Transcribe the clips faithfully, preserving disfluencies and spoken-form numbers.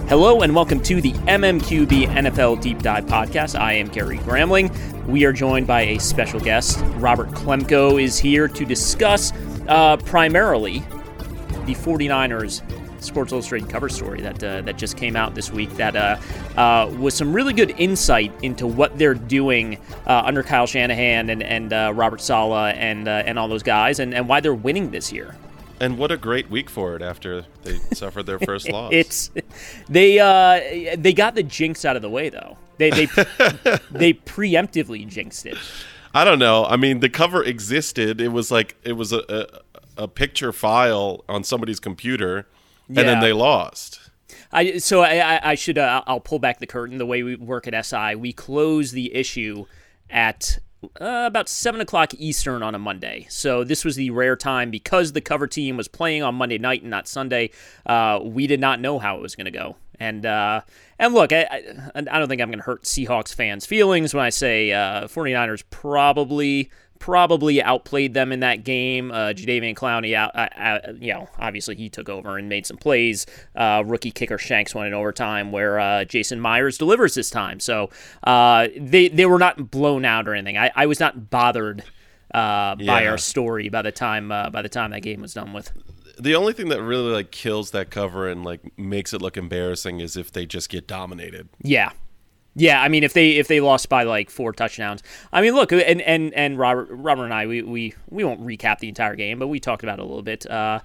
Hello and welcome to the M M Q B N F L Deep Dive Podcast. I am Gary Gramling. We are joined by a special guest. Robert Klemko is here to discuss uh, primarily the 49ers Sports Illustrated cover story that uh, that just came out this week that uh, uh, was some really good insight into what they're doing uh, under Kyle Shanahan and, and uh, Robert Saleh and uh, and all those guys and, and why they're winning this year. And what a great week for it after they suffered their first loss. It's they uh, they got the jinx out of the way though. They they they preemptively jinxed it. I don't know. I mean, the cover existed. It was like it was a a, a picture file on somebody's computer, and Yeah. then they lost. I so I I I should uh, I'll pull back the curtain. The way we work at S I, we close the issue at Uh, about seven o'clock Eastern on a Monday. So this was the rare time because the cover team was playing on Monday night and not Sunday. Uh, we did not know how it was going to go. And uh, and look, I, I, I don't think I'm going to hurt Seahawks fans' feelings when I say uh, 49ers probably probably outplayed them in that game. Uh, Jadeveon Clowney, out, uh, uh, you know, obviously he took over and made some plays. Uh, rookie kicker Shanks won in overtime where uh, Jason Myers delivers this time. So uh, they they were not blown out or anything. I, I was not bothered uh, by Yeah. our story by the time uh, by the time that game was done with. The only thing that really like kills that cover and like makes it look embarrassing is if they just get dominated. Yeah. Yeah, I mean, if they if they lost by like four touchdowns, I mean, look, and and, and Robert Robert and I, we, we we won't recap the entire game, but we talked about it a little bit. Uh,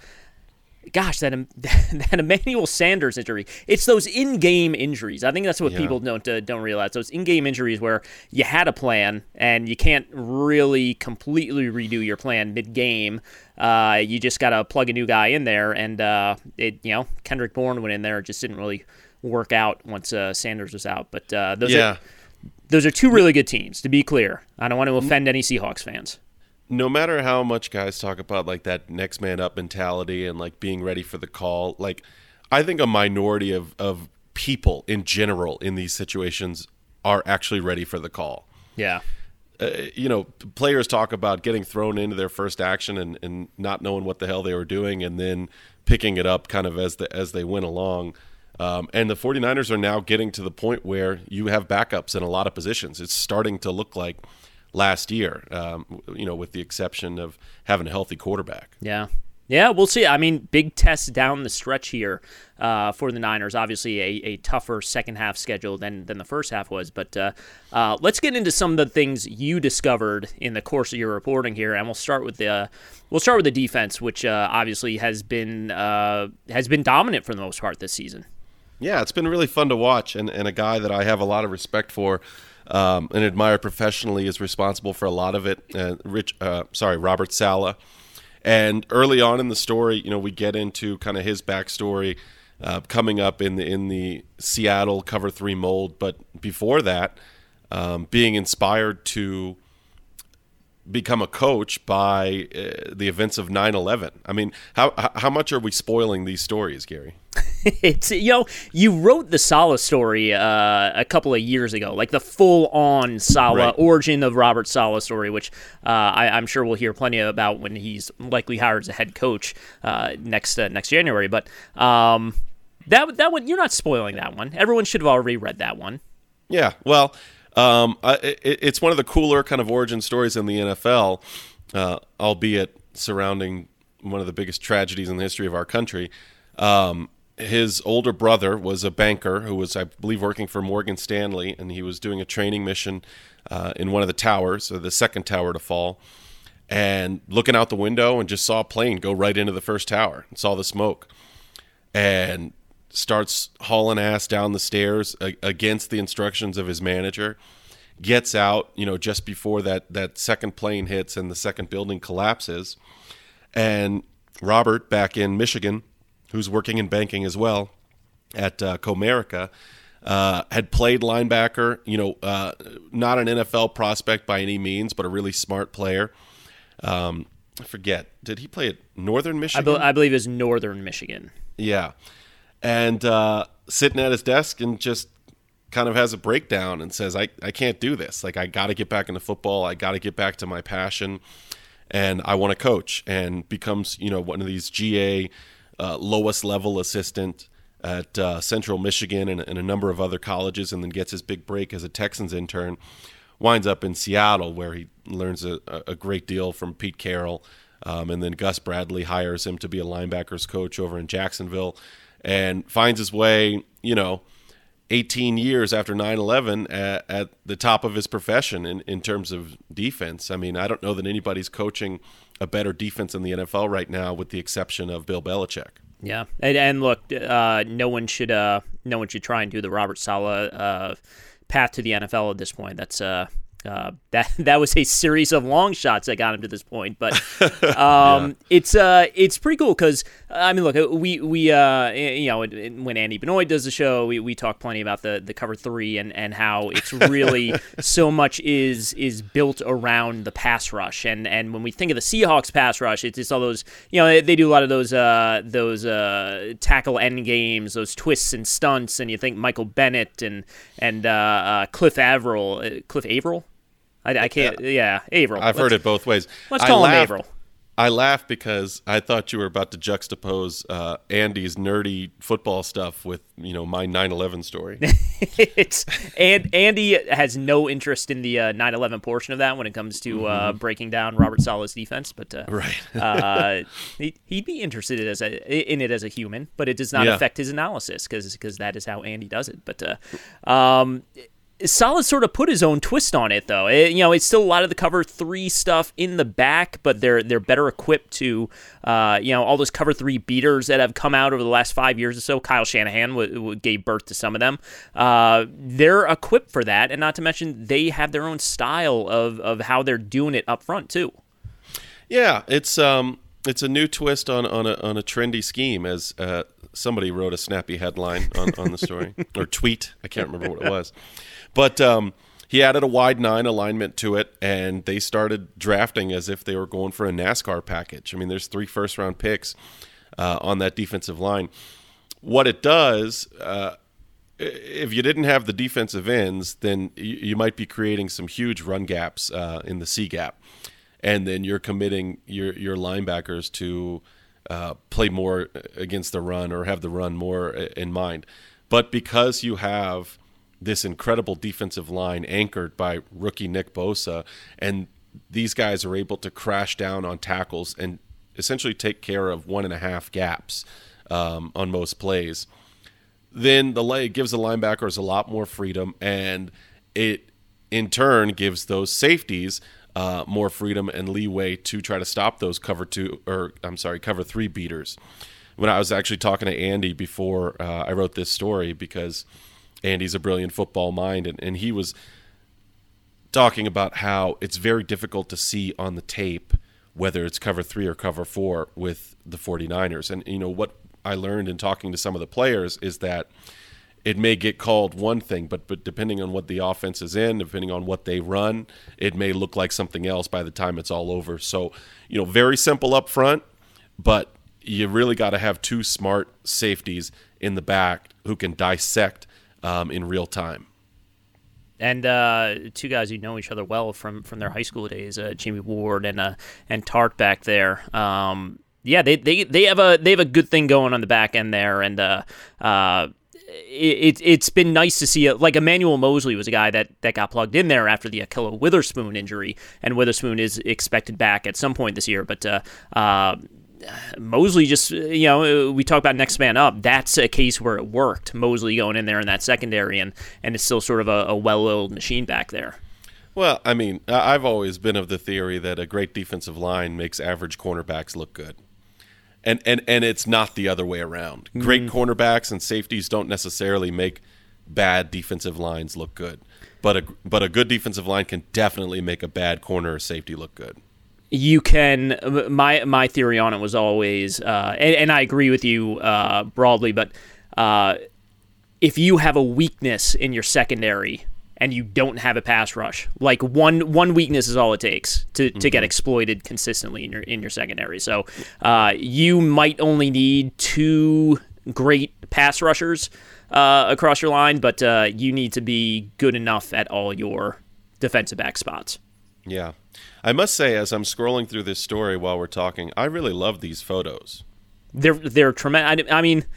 gosh, that that Emmanuel Sanders injury, it's those in-game injuries. I think that's what Yeah. people don't uh, don't realize. Those in-game injuries where you had a plan and you can't really completely redo your plan mid-game. Uh, you just got to plug a new guy in there, and uh, it you know Kendrick Bourne went in there, it just didn't really work out once uh, Sanders was out. But uh, those Yeah. are those are two really good teams, to be clear. I don't want to offend any Seahawks fans. No matter how much guys talk about like that next man up mentality and like being ready for the call, like I think a minority of, of people in general in these situations are actually ready for the call. Yeah. Uh, you know, players talk about getting thrown into their first action and, and not knowing what the hell they were doing and then picking it up kind of as the, as they went along. Um, and the 49ers are now getting to the point where you have backups in a lot of positions. It's starting to look like last year, um, you know, with the exception of having a healthy quarterback. Yeah. Yeah, we'll see. I mean, big test down the stretch here uh, for the Niners. Obviously, a, a tougher second half schedule than, than the first half was. But uh, uh, let's get into some of the things you discovered in the course of your reporting here, and we'll start with the uh, we'll start with the defense, which uh, obviously has been uh, has been dominant for the most part this season. Yeah, it's been really fun to watch, and, and a guy that I have a lot of respect for um, and admire professionally is responsible for a lot of it. Uh, Rich, uh, sorry, Robert Saleh. And early on in the story, you know, we get into kind of his backstory uh, coming up in the in the Seattle cover three mold, but before that, um, being inspired to become a coach by uh, the events of nine eleven. I mean, how how much are we spoiling these stories, Gary? It's you know you wrote the Saleh story uh, a couple of years ago, like the full-on Saleh Right. origin of Robert Saleh story, which uh, I, I'm sure we'll hear plenty about when he's likely hired as a head coach uh, next uh, next January. But um, that that one you're not spoiling that one. Everyone should have already read that one. Yeah, well, um, I, it, it's one of the cooler kind of origin stories in the N F L, uh, albeit surrounding one of the biggest tragedies in the history of our country. Um, his older brother was a banker who was, I believe, working for Morgan Stanley, and he was doing a training mission uh, in one of the towers, or the second tower to fall, and looking out the window and just saw a plane go right into the first tower and saw the smoke. And starts hauling ass down the stairs a- against the instructions of his manager, gets out, you know, just before that, that second plane hits and the second building collapses. And Robert, back in Michigan, who's working in banking as well at uh, Comerica, uh, had played linebacker, you know, uh, not an N F L prospect by any means, but a really smart player. Um, I forget, did he play at Northern I, Michigan? be- I believe it's Northern Michigan. Yeah. And uh, sitting at his desk and just kind of has a breakdown and says, I, I can't do this. Like, I got to get back into football. I got to get back to my passion. And I want to coach, and becomes, you know, one of these G A uh, lowest level assistant at uh, Central Michigan and, and a number of other colleges, and then gets his big break as a Texans intern. Winds up in Seattle, where he learns a, a great deal from Pete Carroll. Um, and then Gus Bradley hires him to be a linebackers coach over in Jacksonville, and finds his way, you know, eighteen years after nine eleven at, at the top of his profession in, in terms of defense. I mean, I don't know that anybody's coaching a better defense in the N F L right now, with the exception of Bill Belichick. Yeah, and, and look, uh, no one should uh, no one should try and do the Robert Saleh uh, path to the N F L at this point. That's uh, uh, that that was a series of long shots that got him to this point. But um, yeah. it's uh, it's pretty cool because I mean, look, we we uh, you know, when Andy Benoit does the show, we, we talk plenty about the, the cover three and, and how it's really so much is is built around the pass rush. And and when we think of the Seahawks pass rush, it's just all those, you know, they, they do a lot of those uh, those uh, tackle end games, those twists and stunts, and you think Michael Bennett and and uh, uh, Cliff Averill, uh, Cliff Averill. I, I can't. Yeah, Averill. I've let's, heard it both ways. Let's call I him laughed, Averill. I laughed because I thought you were about to juxtapose uh, Andy's nerdy football stuff with, you know, my nine eleven story. it's and Andy has no interest in the uh, nine eleven portion of that when it comes to uh, mm-hmm. breaking down Robert Saleh's defense, but uh, right, uh, he, he'd be interested as a, in it as a human, but it does not yeah. affect his analysis because because that is how Andy does it. But uh, um. Saleh sort of put his own twist on it, though. It, you know, it's still a lot of the cover three stuff in the back, but they're they're better equipped to, uh, you know, all those cover three beaters that have come out over the last five years or so. Kyle Shanahan w- w- gave birth to some of them. Uh, they're equipped for that, and not to mention they have their own style of of how they're doing it up front too. Yeah, it's um, it's a new twist on on a on a trendy scheme, as uh, somebody wrote a snappy headline on, on the story or tweet. I can't remember what it was. But um, he added a wide nine alignment to it, and they started drafting as if they were going for a NASCAR package. I mean, there's three first-round picks uh, on that defensive line. What it does, uh, if you didn't have the defensive ends, then you, you might be creating some huge run gaps uh, in the C gap, and then you're committing your your linebackers to uh, play more against the run or have the run more in mind. But because you have this incredible defensive line anchored by rookie Nick Bosa, and these guys are able to crash down on tackles and essentially take care of one and a half gaps um, on most plays, then the it gives the linebackers a lot more freedom, and it in turn gives those safeties uh, more freedom and leeway to try to stop those cover two or I'm sorry cover three beaters. When I was actually talking to Andy before uh, I wrote this story, because Andy's a brilliant football mind, and, and he was talking about how it's very difficult to see on the tape whether it's cover three or cover four with the 49ers. And, you know, what I learned in talking to some of the players is that it may get called one thing, but, but depending on what the offense is in, depending on what they run, it may look like something else by the time it's all over. So, you know, very simple up front, but you really got to have two smart safeties in the back who can dissect Um, in real time. And uh, two guys who know each other well from, from their high school days, uh, Jimmy Ward and uh, and Tart back there. Um, yeah, they, they they have a they have a good thing going on the back end there, and uh, uh, it, it's been nice to see. A, like Emmanuel Mosley was a guy that, that got plugged in there after the Ahkello Witherspoon injury, and Witherspoon is expected back at some point this year, but. Uh, uh, Mosley just, you know, we talk about next man up. That's a case where it worked. Mosley going in there in that secondary, and, and it's still sort of a, a well-oiled machine back there. Well, I mean, I've always been of the theory that a great defensive line makes average cornerbacks look good. And and, and it's not the other way around. Mm. Great cornerbacks and safeties don't necessarily make bad defensive lines look good. But a, but a good defensive line can definitely make a bad corner or safety look good. You can. My my theory on it was always, uh, and, and I agree with you uh, broadly, but uh, if you have a weakness in your secondary and you don't have a pass rush, like one one weakness is all it takes to, mm-hmm. to get exploited consistently in your in your secondary. So uh, you might only need two great pass rushers uh, across your line, but uh, you need to be good enough at all your defensive back spots. Yeah. I must say, as I'm scrolling through this story while we're talking, I really love these photos. They're they're tremendous. I mean,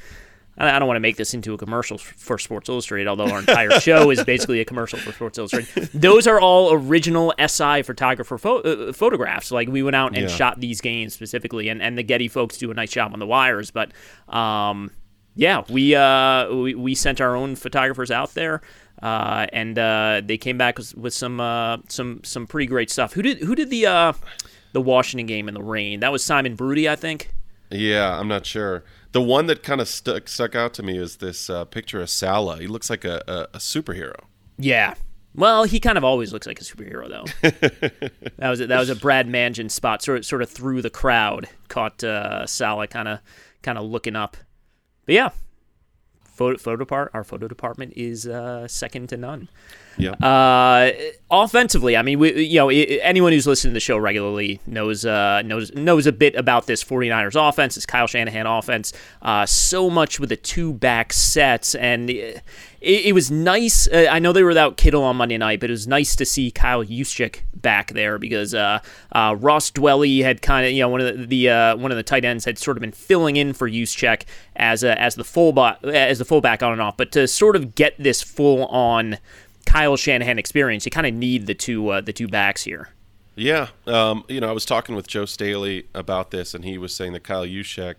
I don't want to make this into a commercial for Sports Illustrated, although our entire show is basically a commercial for Sports Illustrated. Those are all original S I photographer pho- uh, photographs. Like, we went out and Yeah. shot these games specifically, and, and the Getty folks do a nice job on the wires. But, um, yeah, we, uh, we we sent our own photographers out there, uh, and uh, they came back with, with some uh, some some pretty great stuff. Who did who did the uh, the Washington game in the rain? That was Simon Broody, I think. Yeah, I'm not sure. The one that kind of stuck stuck out to me is this uh, picture of Salah. He looks like a, a, a superhero. Yeah. Well, he kind of always looks like a superhero, though. that was a, that was a Brad Mangian spot, sort of, sort of through the crowd, caught uh, Salah kind of kind of looking up. But yeah, photo, photo part, our photo department is uh, second to none. Yeah. Uh, offensively, I mean, we, you know, anyone who's listening to the show regularly knows uh, knows knows a bit about this 49ers offense, this Kyle Shanahan offense. Uh, so much with the two back sets, and it, it was nice. Uh, I know they were without Kittle on Monday night, but it was nice to see Kyle Juszczyk back there because uh, uh, Ross Dwelly had kind of, you know, one of the, the uh, one of the tight ends had sort of been filling in for Juszczyk as a, as the fullback as the fullback on and off, but to sort of get this full on Kyle Shanahan experience, you kind of need the two uh, the two backs here. Yeah, um, you know, I was talking with Joe Staley about this, and he was saying that Kyle Juszczyk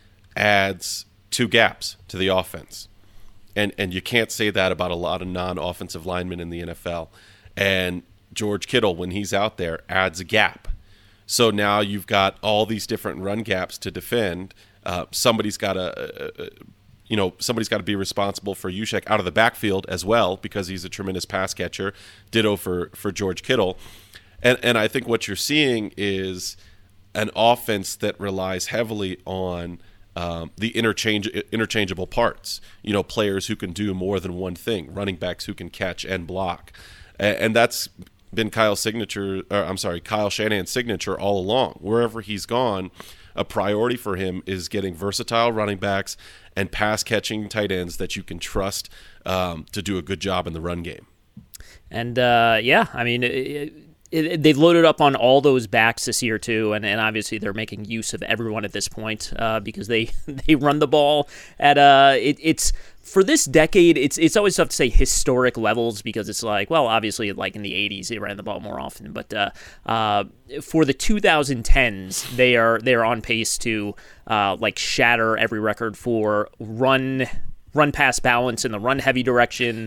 adds two gaps to the offense, and and you can't say that about a lot of non-offensive linemen in the N F L. And George Kittle, when he's out there, adds a gap. So now you've got all these different run gaps to defend. Uh, somebody's got to. Uh, You know, somebody's got to be responsible for Juszczyk out of the backfield as well because he's a tremendous pass catcher. Ditto for, for George Kittle. And and I think what you're seeing is an offense that relies heavily on um, the interchange interchangeable parts. You know, players who can do more than one thing, running backs who can catch and block. And, and that's been Kyle's signature, or I'm sorry, Kyle Shanahan's signature all along. Wherever he's gone, a priority for him is getting versatile running backs and pass-catching tight ends that you can trust um, to do a good job in the run game. And, uh, yeah, I mean, it, it, they've loaded up on all those backs this year, too, and, and obviously they're making use of everyone at this point uh, because they, they run the ball at uh, – it, it's – for this decade, it's it's always tough to say historic levels because it's like, well, obviously, like in the eighties, they ran the ball more often. But uh, uh, for the twenty tens, they are they are on pace to uh, like shatter every record for run run pass balance in the run heavy direction.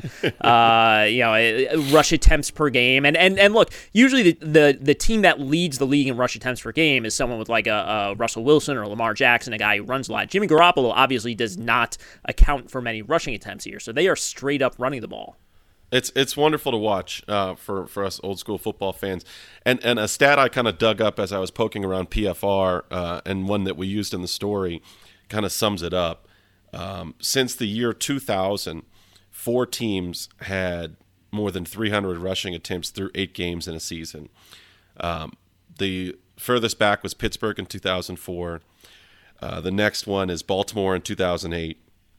uh, you know, rush attempts per game, and and and look, usually the, the the team that leads the league in rush attempts per game is someone with like a, a Russell Wilson or Lamar Jackson, a guy who runs a lot. Jimmy Garoppolo obviously does not account for many rushing attempts here, so they are straight up running the ball. It's it's wonderful to watch uh, for for us old school football fans, and and a stat I kind of dug up as I was poking around P F R, uh, and one that we used in the story, kind of sums it up. Um, since the year two thousand, four teams had more than three hundred rushing attempts through eight games in a season. Um, the furthest back was Pittsburgh in two thousand four. Uh, the next one is Baltimore in two thousand eight.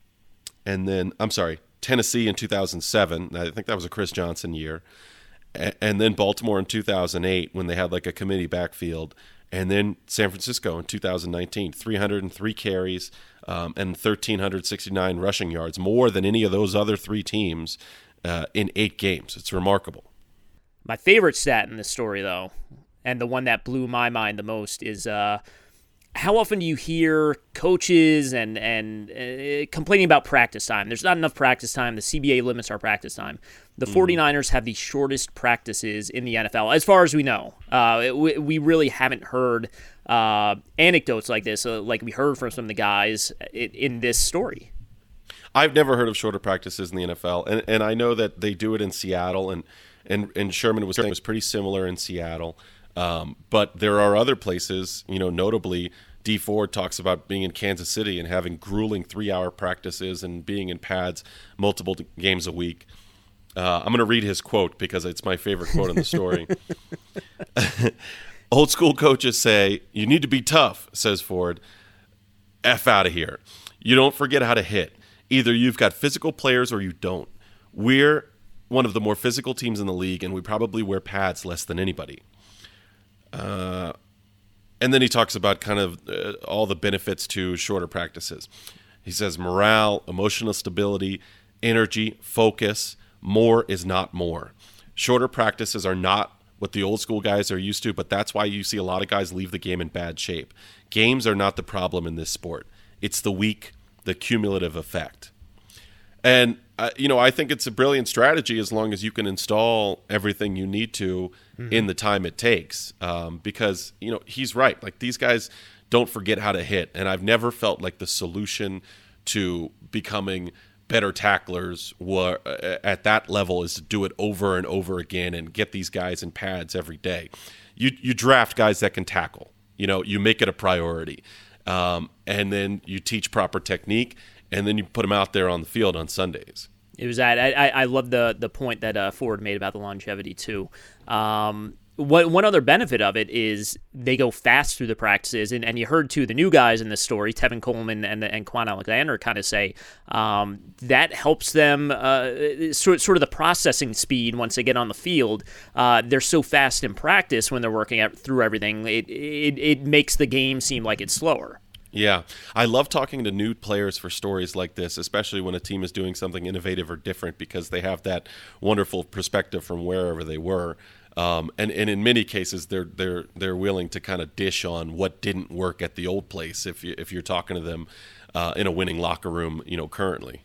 And then, I'm sorry, Tennessee in two thousand seven. I think that was a Chris Johnson year. A- and then Baltimore in two thousand eight when they had like a committee backfield. And then San Francisco in two thousand nineteen, three hundred three carries um, and one thousand three hundred sixty-nine rushing yards, more than any of those other three teams uh, in eight games. It's remarkable. My favorite stat in this story, though, and the one that blew my mind the most, is uh, how often do you hear coaches and and uh, complaining about practice time? There's not enough practice time. The C B A limits our practice time. The 49ers have the shortest practices in the N F L, as far as we know. Uh, we, we really haven't heard uh, anecdotes like this, uh, like we heard from some of the guys in, in this story. I've never heard of shorter practices in the N F L, and and I know that they do it in Seattle, and and, and Sherman was saying it was pretty similar in Seattle. Um, but there are other places, you know, notably D Ford talks about being in Kansas City and having grueling three-hour practices and being in pads multiple games a week. Uh, I'm going to read his quote because it's my favorite quote in the story. Old school coaches say, "You need to be tough," says Ford. F out of here. You don't forget how to hit. Either you've got physical players or you don't. We're one of the more physical teams in the league, and we probably wear pads less than anybody. Uh, and then he talks about kind of uh, all the benefits to shorter practices. He says morale, emotional stability, energy, focus, more is not more. Shorter practices are not what the old school guys are used to, but that's why you see a lot of guys leave the game in bad shape. Games are not the problem in this sport. It's the week, the cumulative effect. And, uh, you know, I think it's a brilliant strategy as long as you can install everything you need to mm-hmm. in the time it takes. Um, because, you know, he's right. Like, these guys don't forget how to hit. And I've never felt like the solution to becoming better tacklers were, uh, at that level is to do it over and over again and get these guys in pads every day. You, you draft guys that can tackle. You know, you make it a priority. Um, and then you teach proper technique. And then you put them out there on the field on Sundays. It was that. I, I love the the point that uh, Ford made about the longevity, too. Um, what, one other benefit of it is they go fast through the practices. And, and you heard, too, the new guys in this story, Tevin Coleman and, and Quan Alexander, kind of say um, that helps them, uh, sort, sort of the processing speed once they get on the field. Uh, they're so fast in practice when they're working out through everything. It, it, it makes the game seem like it's slower. Yeah, I love talking to new players for stories like this, especially when a team is doing something innovative or different, because they have that wonderful perspective from wherever they were. Um, and, and in many cases, they're they're they're willing to kind of dish on what didn't work at the old place if you if you're talking to them uh, in a winning locker room, you know, currently.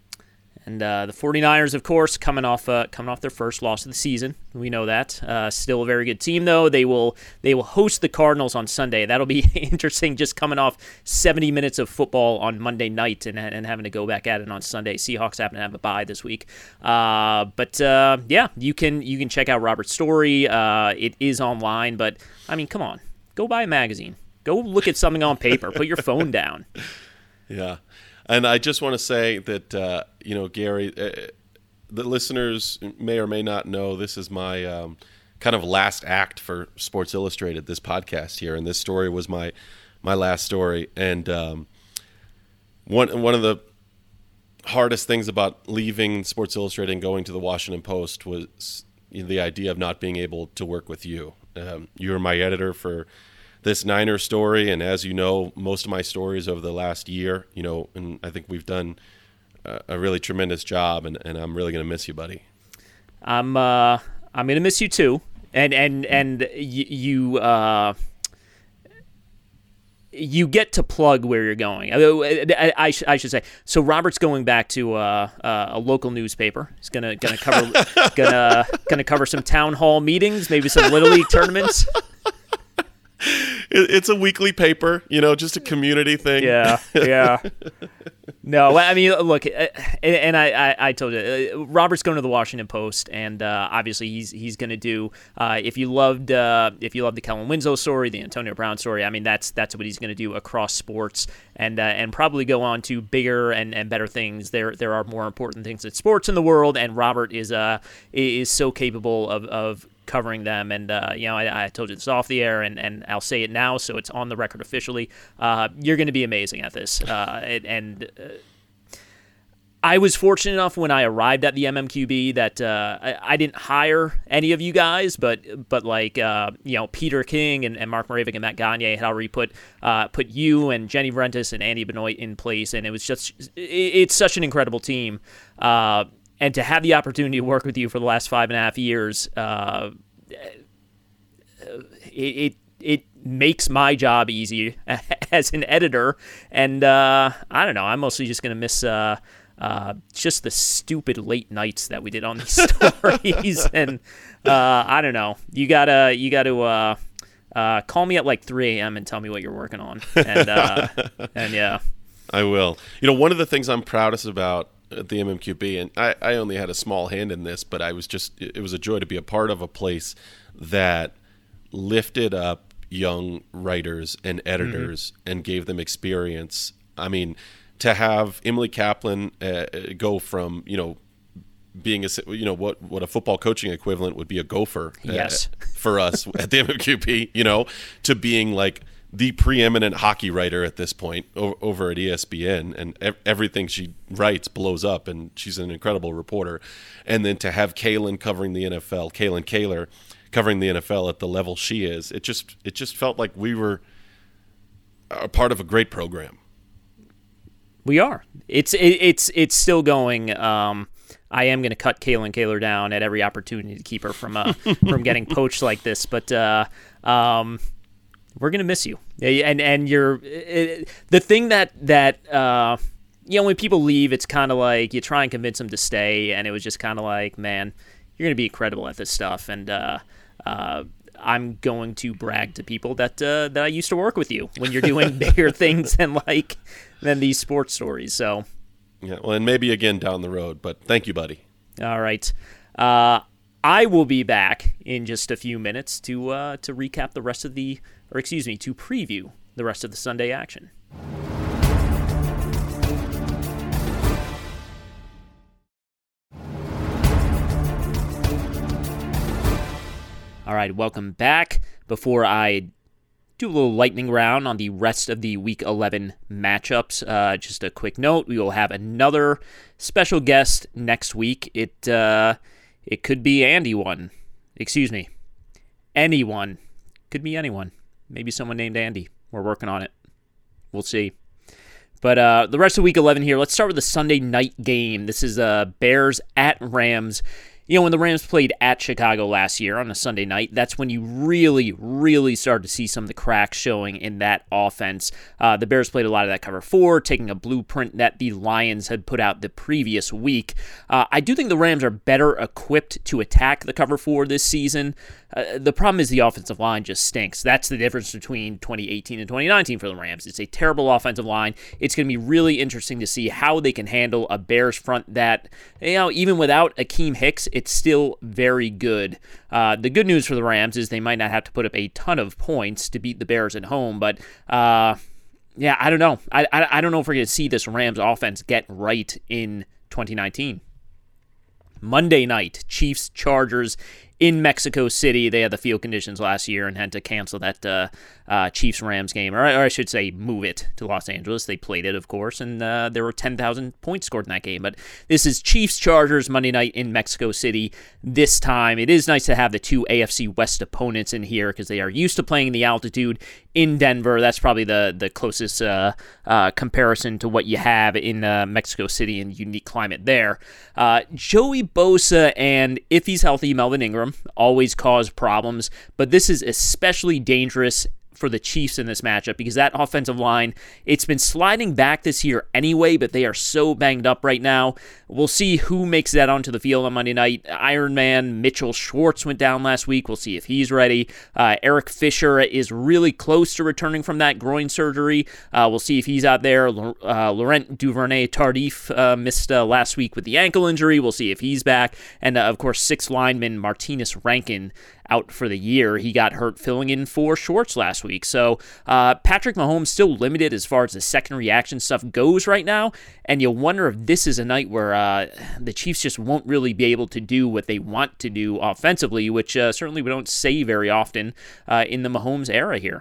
And uh, the 49ers, of course, coming off uh, coming off their first loss of the season. We know that. Uh, still a very good team, though. They will they will host the Cardinals on Sunday. That'll be interesting, just coming off seventy minutes of football on Monday night and, and having to go back at it on Sunday. Seahawks happen to have a bye this week. Uh, but, uh, yeah, you can you can check out Robert's story. Uh, it is online. But, I mean, come on. Go buy a magazine. Go look at something on paper. Put your phone down. Yeah. And I just want to say that, uh, you know, Gary, uh, the listeners may or may not know this is my um, kind of last act for Sports Illustrated, this podcast here. And this story was my my last story. And um, one one of the hardest things about leaving Sports Illustrated and going to the Washington Post was the idea of not being able to work with you. Um, you were my editor for this Niner story, and as you know, most of my stories over the last year, you know, and I think we've done a, a really tremendous job, and, and I'm really going to miss you, buddy. I'm uh, I'm going to miss you too, and and and y- you uh, you get to plug where you're going. I, I, I, sh- I should say. So Robert's going back to uh, uh, a local newspaper. He's gonna gonna cover gonna gonna cover some town hall meetings, maybe some Little League tournaments. It's a weekly paper, you know, just a community thing. Yeah, yeah. No, I mean, look, and I, I, I told you, Robert's going to the Washington Post, and uh, obviously he's he's going to do. Uh, if you loved, uh, if you loved the Kellen Winslow story, the Antonio Brown story, I mean, that's that's what he's going to do across sports, and uh, and probably go on to bigger and, and better things. There there are more important things in sports in the world, and Robert is uh is so capable of of. covering them, and uh, you know, I, I told you this off the air, and, and I'll say it now, so it's on the record officially. Uh, you're going to be amazing at this, uh, and, and uh, I was fortunate enough when I arrived at the M M Q B that uh, I, I didn't hire any of you guys, but but like uh, you know, Peter King and, and Mark Moravec and Matt Gagne had already put uh, put you and Jenny Vrentis and Andy Benoit in place, and it was just it, it's such an incredible team. Uh, And to have the opportunity to work with you for the last five and a half years, uh, it, it it makes my job easy as an editor. And uh, I don't know, I'm mostly just going to miss uh, uh, just the stupid late nights that we did on these stories. And uh, I don't know, you gotta you gotta uh, uh, call me at like three a.m. and tell me what you're working on. And uh, and yeah, I will. You know, one of the things I'm proudest about at the M M Q B, and I, I only had a small hand in this, but I was just, it was a joy to be a part of a place that lifted up young writers and editors mm-hmm. and gave them experience. I mean, to have Emily Kaplan uh, go from, you know, being a, you know, what, what a football coaching equivalent would be a gopher uh, yes. for us at the M M Q B, you know, to being like the preeminent hockey writer at this point over, over at E S P N, and ev- everything she writes blows up, and she's an incredible reporter. And then to have Kaylin covering the N F L, Kaylin Kaler covering the N F L at the level she is, it just it just felt like we were a part of a great program. We are. It's it, it's it's still going. Um, I am going to cut Kaylin Kaler down at every opportunity to keep her from uh, from getting poached like this. But uh, um, we're going to miss you. And and you're it, the thing that that uh, you know, when people leave, it's kind of like you try and convince them to stay, and it was just kind of like, man, you're going to be incredible at this stuff, and uh, uh, I'm going to brag to people that uh, that I used to work with you when you're doing bigger things than like than these sports stories. So, yeah, well, and maybe again down the road. But thank you, buddy. All right, uh, I will be back in just a few minutes to uh, to recap the rest of the, or excuse me, to preview the rest of the Sunday action. All right, welcome back. Before I do a little lightning round on the rest of the Week eleven matchups, uh, just a quick note, we will have another special guest next week. It uh, it could be Andy one. Excuse me. Anyone. Could be anyone. Maybe someone named Andy. We're working on it. We'll see. But uh, the rest of Week eleven here, let's start with the Sunday night game. This is uh, Bears at Rams. You know, when the Rams played at Chicago last year on a Sunday night, that's when you really, really started to see some of the cracks showing in that offense. Uh, the Bears played a lot of that cover four, taking a blueprint that the Lions had put out the previous week. Uh, I do think the Rams are better equipped to attack the cover four this season. Uh, the problem is the offensive line just stinks. That's the difference between twenty eighteen and twenty nineteen for the Rams. It's a terrible offensive line. It's going to be really interesting to see how they can handle a Bears front that, you know, even without Akeem Hicks, it's still very good. Uh, the good news for the Rams is they might not have to put up a ton of points to beat the Bears at home, but uh, yeah, I don't know. I, I, I don't know if we're going to see this Rams offense get right in twenty nineteen. Monday night, Chiefs-Chargers in Mexico City. They had the field conditions last year and had to cancel that uh, uh, Chiefs-Rams game, or, or I should say move it to Los Angeles. They played it, of course, and uh, there were ten thousand points scored in that game. But this is Chiefs-Chargers Monday night in Mexico City this time. It is nice to have the two A F C West opponents in here because they are used to playing the altitude in Denver. That's probably the, the closest uh, uh, comparison to what you have in uh, Mexico City and unique climate there. Uh, Joey Bosa and, if he's healthy, Melvin Ingram always cause problems, but this is especially dangerous for the Chiefs in this matchup because that offensive line, it's been sliding back this year anyway, but they are so banged up right now. We'll see who makes that onto the field on Monday night. Iron Man Mitchell Schwartz went down last week. We'll see if he's ready. Uh, Eric Fisher is really close to returning from that groin surgery. Uh, we'll see if he's out there. Uh, Laurent Duvernay-Tardif uh, missed uh, last week with the ankle injury. We'll see if he's back. And, uh, of course, sixth lineman Martinez Rankin out for the year. He got hurt filling in for Schwartz last week. So uh, Patrick Mahomes still limited as far as the second reaction stuff goes right now, and you wonder if this is a night where uh, the Chiefs just won't really be able to do what they want to do offensively, which uh, certainly we don't say very often uh, in the Mahomes era here.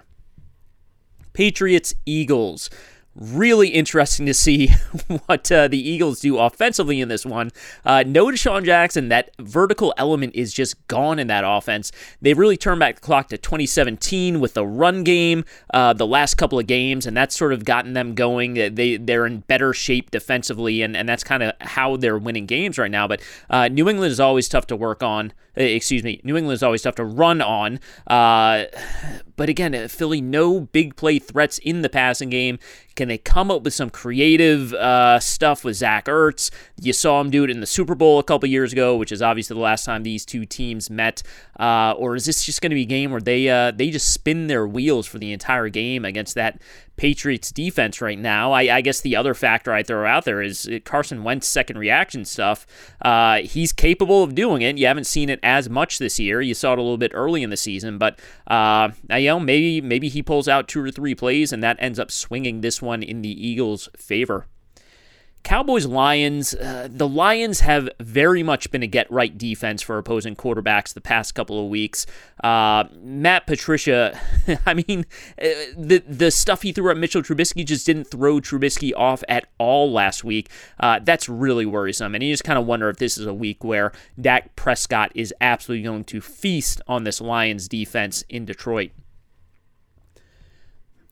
Patriots-Eagles. Really interesting to see what uh, the Eagles do offensively in this one. Uh, no Deshaun Jackson. That vertical element is just gone in that offense. They've really turned back the clock to twenty seventeen with the run game uh, the last couple of games, and that's sort of gotten them going. They, they're in better shape defensively, and, and that's kind of how they're winning games right now. But uh, New England is always tough to work on. Uh, excuse me. New England is always tough to run on. Uh, but again, Philly, no big play threats in the passing game. Can they come up with some creative uh, stuff with Zach Ertz? You saw him do it in the Super Bowl a couple years ago, which is obviously the last time these two teams met. Uh, or is this just going to be a game where they uh, they just spin their wheels for the entire game against that Patriots defense right now? I, I guess the other factor I throw out there is Carson Wentz second reaction stuff. Uh, he's capable of doing it. You haven't seen it as much this year. You saw it a little bit early in the season, but uh, you know, maybe maybe he pulls out two or three plays and that ends up swinging this one in the Eagles' favor. Cowboys-Lions, uh, the Lions have very much been a get-right defense for opposing quarterbacks the past couple of weeks. Uh, Matt Patricia, I mean, the the stuff he threw at Mitchell Trubisky just didn't throw Trubisky off at all last week. Uh, that's really worrisome, and you just kind of wonder if this is a week where Dak Prescott is absolutely going to feast on this Lions defense in Detroit.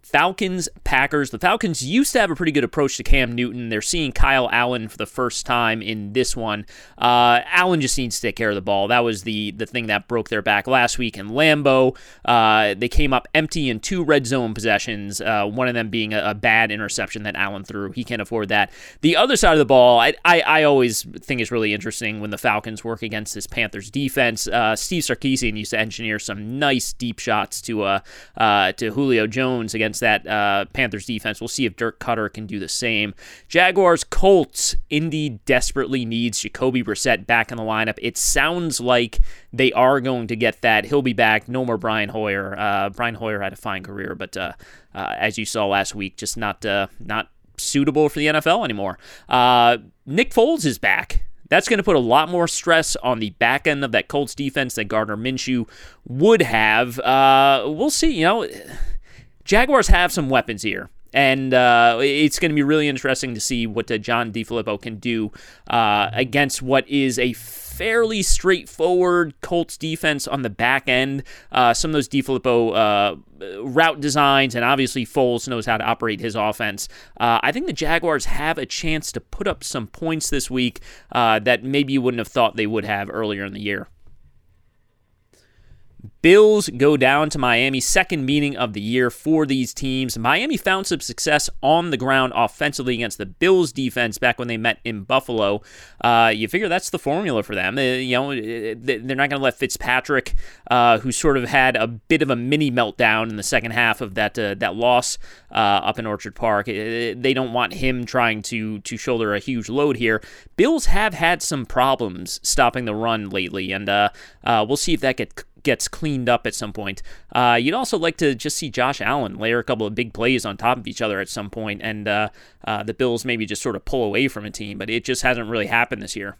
Falcons, Packers. The Falcons used to have a pretty good approach to Cam Newton. They're seeing Kyle Allen for the first time in this one. Uh, Allen just needs to take care of the ball. That was the the thing that broke their back last week in Lambeau. Uh, they came up empty in two red zone possessions, uh, one of them being a, a bad interception that Allen threw. He can't afford that. The other side of the ball, I, I, I always think is really interesting when the Falcons work against this Panthers defense. Uh, Steve Sarkisian used to engineer some nice deep shots to uh, uh, to Julio Jones against that uh, Panthers defense. We'll see if Dirk Cutter can do the same. Jaguars, Colts. Indy desperately needs Jacoby Brissett back in the lineup. It sounds like they are going to get that. He'll be back. No more Brian Hoyer. Uh, Brian Hoyer had a fine career, but uh, uh, as you saw last week, just not uh, not suitable for the N F L anymore. Uh, Nick Foles is back. That's going to put a lot more stress on the back end of that Colts defense than Gardner Minshew would have. Uh, we'll see. You know, Jaguars have some weapons here, and uh, it's going to be really interesting to see what uh, John DeFilippo can do uh, against what is a fairly straightforward Colts defense on the back end. Uh, some of those DeFilippo uh, route designs, and obviously Foles knows how to operate his offense. Uh, I think the Jaguars have a chance to put up some points this week uh, that maybe you wouldn't have thought they would have earlier in the year. Bills go down to Miami, second meeting of the year for these teams. Miami found some success on the ground offensively against the Bills defense back when they met in Buffalo. Uh, you figure that's the formula for them. Uh, you know, they're not going to let Fitzpatrick, uh, who sort of had a bit of a mini meltdown in the second half of that uh, that loss uh, up in Orchard Park. They don't want him trying to to shoulder a huge load here. Bills have had some problems stopping the run lately, and uh, uh, we'll see if that gets gets cleaned up at some point. Uh, you'd also like to just see Josh Allen layer a couple of big plays on top of each other at some point, and uh, uh, the Bills maybe just sort of pull away from a team, but it just hasn't really happened this year.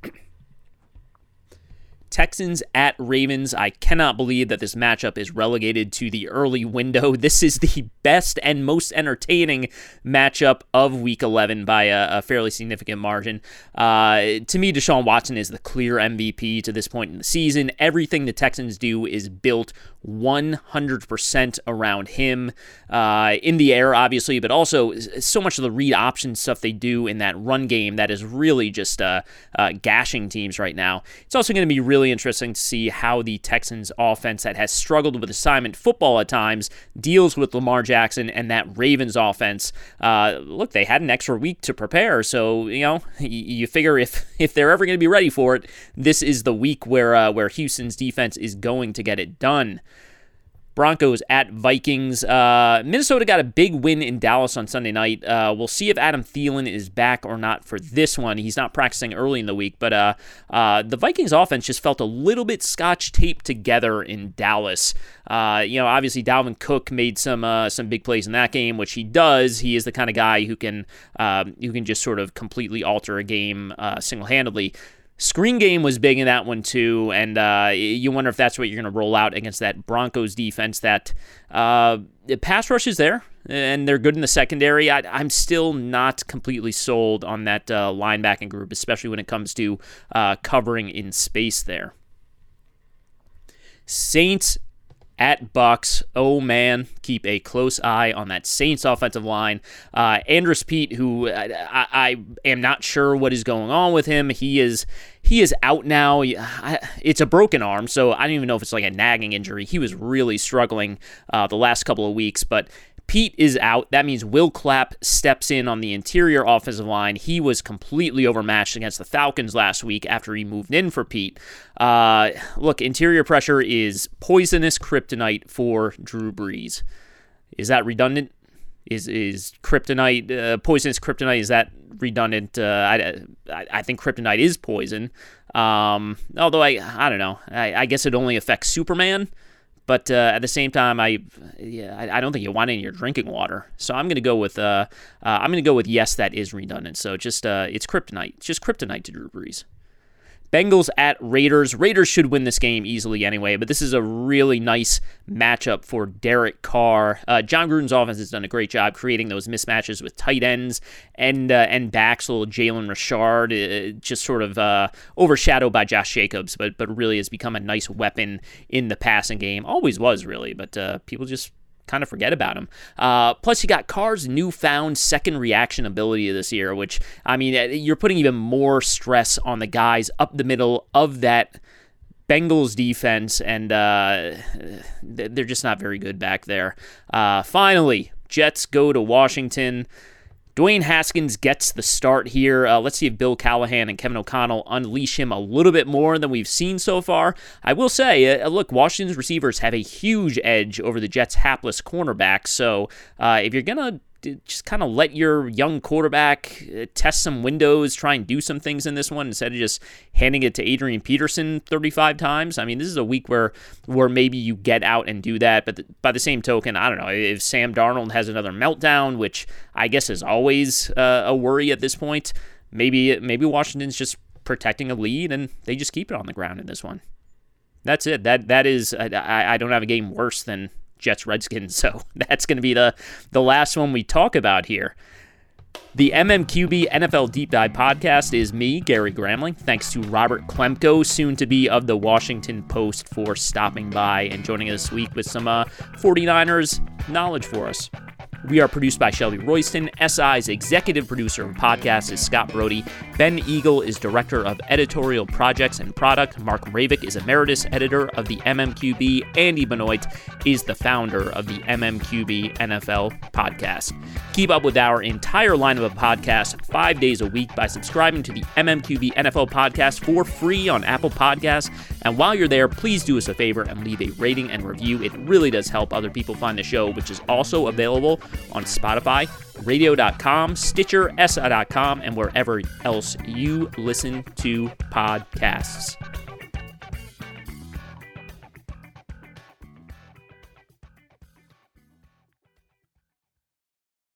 Texans at Ravens. I cannot believe that this matchup is relegated to the early window. This is the best and most entertaining matchup of Week eleven by a, a fairly significant margin. Uh, to me, Deshaun Watson is the clear M V P to this point in the season. Everything the Texans do is built one hundred percent around him, uh, in the air, obviously, but also so much of the read option stuff they do in that run game that is really just uh, uh, gashing teams right now. It's also going to be really interesting to see how the Texans offense that has struggled with assignment football at times deals with Lamar Jackson and that Ravens offense. Uh, look, they had an extra week to prepare, so you know you figure if if they're ever going to be ready for it, this is the week where uh, where Houston's defense is going to get it done. Broncos at Vikings. Uh, Minnesota got a big win in Dallas on Sunday night. Uh, we'll see if Adam Thielen is back or not for this one. He's not practicing early in the week, but uh, uh, the Vikings offense just felt a little bit scotch-taped together in Dallas. Uh, you know, obviously Dalvin Cook made some uh, some big plays in that game, which he does. He is the kind of guy who can um, who can just sort of completely alter a game uh, single-handedly. Screen game was big in that one too, and uh, you wonder if that's what you're going to roll out against that Broncos defense. That uh, the pass rush is there, and they're good in the secondary. I, I'm still not completely sold on that uh, linebacking group, especially when it comes to uh, covering in space there. Saints at Bucks. Oh man, keep a close eye on that Saints offensive line. Uh, Andrus Peat, who I, I, I am not sure what is going on with him. He is he is out now. I, it's a broken arm, so I don't even know if it's like a nagging injury. He was really struggling uh, the last couple of weeks, but Peat is out. That means Will Clapp steps in on the interior offensive line. He was completely overmatched against the Falcons last week after he moved in for Peat. Uh, look, interior pressure is poisonous kryptonite for Drew Brees. Is that redundant? Is is kryptonite, uh, poisonous kryptonite, is that redundant? Uh, I, I think kryptonite is poison. Um, although, I I don't know. I, I guess it only affects Superman. But uh, at the same time, I yeah, I, I don't think you want it in your drinking water. So I'm going to go with uh, uh, I'm going to go with yes, that is redundant. So just uh, it's kryptonite. It's just kryptonite to Drew Brees. Bengals at Raiders. Raiders should win this game easily anyway, but this is a really nice matchup for Derek Carr. Uh, John Gruden's offense has done a great job creating those mismatches with tight ends and uh, and backs. Little Jalen Richard, uh, just sort of uh, overshadowed by Josh Jacobs, but but really has become a nice weapon in the passing game. Always was really, but uh, people just kind of forget about him. Uh, plus, you got Carr's newfound second reaction ability this year, which, I mean, you're putting even more stress on the guys up the middle of that Bengals defense, and uh, they're just not very good back there. Uh, finally, Jets go to Washington. Dwayne Haskins gets the start here. Uh, let's see if Bill Callahan and Kevin O'Connell unleash him a little bit more than we've seen so far. I will say, uh, look, Washington's receivers have a huge edge over the Jets' hapless cornerbacks. So uh, if you're going to just kind of let your young quarterback test some windows, try and do some things in this one instead of just handing it to Adrian Peterson thirty-five times. I mean, this is a week where where maybe you get out and do that. But the, by the same token, I don't know, if Sam Darnold has another meltdown, which I guess is always uh, a worry at this point, maybe maybe Washington's just protecting a lead and they just keep it on the ground in this one. That's it. That That is, I, I don't have a game worse than Jets Redskins, so that's going to be the the last one we talk about here. The M M Q B N F L Deep Dive podcast is me, Gary Gramling. Thanks to Robert Klemko, soon to be of the Washington Post, for stopping by and joining us this week with some uh, 49ers knowledge for us. We are produced by Shelby Royston. S I's executive producer of podcasts is Scott Brody. Ben Eagle is director of editorial projects and product. Mark Ravik is emeritus editor of the M M Q B. Andy Benoit is the founder of the M M Q B N F L podcast. Keep up with our entire lineup of podcasts five days a week by subscribing to the M M Q B N F L podcast for free on Apple Podcasts. And while you're there, please do us a favor and leave a rating and review. It really does help other people find the show, which is also available on Spotify, radio dot com, Stitcher, S I dot com, and wherever else you listen to podcasts.